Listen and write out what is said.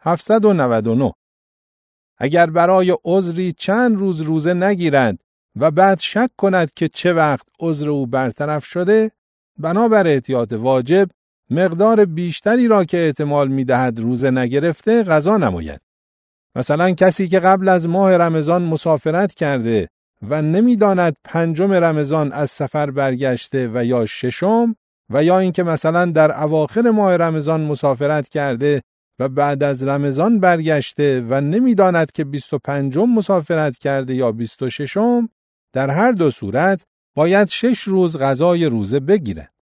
799. اگر برای عذری چند روز روزه نگیرد و بعد شک کند که چه وقت عذر او برطرف شده، بنابر احتیاط واجب مقدار بیشتری را که احتمال می‌دهد روزه نگرفته قضا نماید. مثلا کسی که قبل از ماه رمضان مسافرت کرده و نمی‌داند 5 رمضان از سفر برگشته و یا 6، و یا اینکه مثلا در اواخر ماه رمضان مسافرت کرده و بعد از رمضان برگشته و نمی‌داند که 25 مسافرت کرده یا 26، در هر دو صورت باید 6 روز قضای روزه بگیرد.